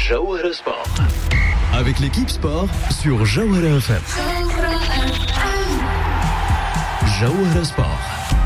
Jawhara Sport. Avec l'équipe sport sur Jawhara FM. Jawhara Sport.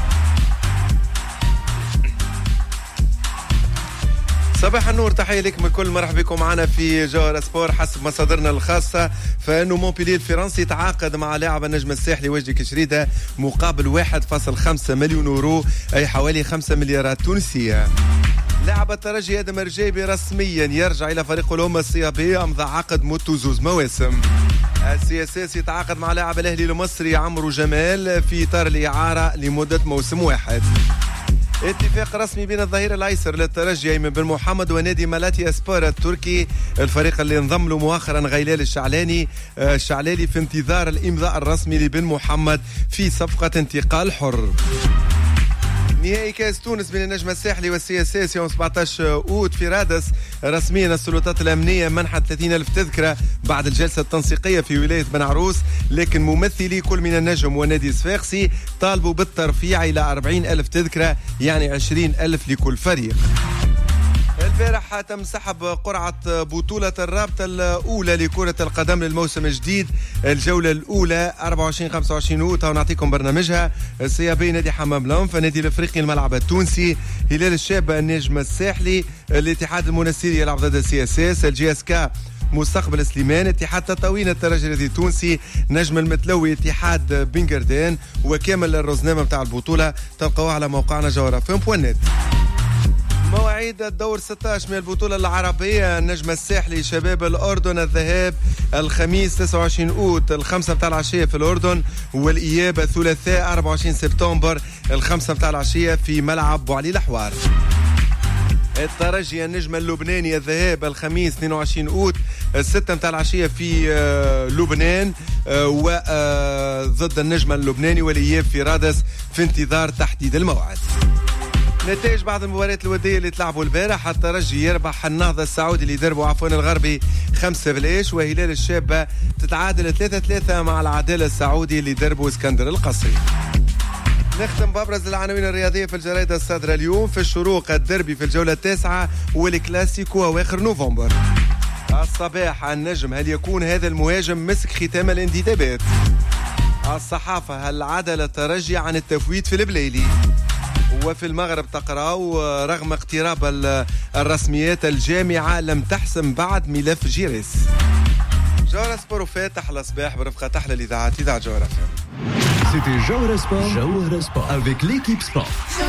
صباح النور، تحية لكم الكل، مرحبا بكم معنا في جوهرة سبور. حسب مصادرنا الخاصة فإنه مونبيليه الفرنسي تعاقد مع لاعب النجم الساحلي وجدي كشريدة مقابل 1.5 مليون يورو، أي حوالي 5 مليارات تونسية. لاعب الترجي آدم الرجيبي رسميا يرجع إلى فريق الأم الصيابية، أمضى عقد مدته 2 مواسم. السياسي يتعاقد مع لاعب الأهلي المصري عمرو جمال في إطار الإعارة لمدة موسم واحد. اتفاق رسمي بين الظهير الايسر للترجي ايمن بن محمد ونادي مالاتيا سبور التركي، الفريق اللي انضم له مؤخرا غيلال الشعلالي في انتظار الامضاء الرسمي لبن محمد في صفقه انتقال حر. نهائي كاس تونس بين النجم الساحلي والسياسي يوم 17 أوت في رادس. رسميا السلطات الأمنية منحت 30,000 تذكرة بعد الجلسة التنسيقية في ولاية بن عروس، لكن ممثلي كل من النجم ونادي صفاقسي طالبوا بالترفيع إلى 40,000 تذكرة، يعني 20,000 لكل فريق. البارح تم سحب قرعة بطولة الرابطة الأولى لكرة القدم للموسم الجديد، الجولة الأولى 24-25 أوت، ونعطيكم برنامجها. الصيابي نادي حمام لنف، النادي الأفريقي الملعب التونسي، هلال الشاب النجم الساحلي، الاتحاد المنستيري يلعب ضد CSS، الجي اس كا مستقبل سليمان، اتحاد تطاوين الترجي التونسي، نجم المتلوي اتحاد بنجردان، وكامل الرزنامة بتاع البطولة تلقوها على موقعنا جوهرة.net. مواعيد الدور 16 من البطولة العربية، النجم الساحلي شباب الأردن الذهاب الخميس 29 أوت 5 متاع العشية في الأردن، والإياب الثلاثاء 24 سبتمبر 5 متاع العشية في ملعب بوعلي الحوار. الترجي النجم اللبناني الذهاب الخميس 22 أوت 6 متاع العشية في لبنان وضد النجم اللبناني، والإياب في رادس في انتظار تحديد الموعد. نتائج بعض المباريات الودية اللي تلعبوا البارح، الترجي يربح النهضة السعودي اللي يدربوا الغربي 5-0، وهلال الشابة تتعادل 3-3 مع العدالة السعودي اللي يدربوا اسكندر القصري. نختم بأبرز العناوين الرياضية في الجرائد الصادرة اليوم. في الشروق الدربي في الجولة 9 والكلاسيكو أواخر نوفمبر. الصباح النجم، هل يكون هذا المهاجم مسك ختام الانتدابات؟ الصحافة، هل عدل الترجي عن التفويت في البليلي؟ وفي المغرب تقرأوا رغم اقتراب الرسميات الجامعة لم تحسم بعد ملف جيريس. جوهرة سبور فاتح الصباح برفقة أحلى الإذاعات إذاعة جوهرة. C'était Jawhara Sport avec l'équipe sport.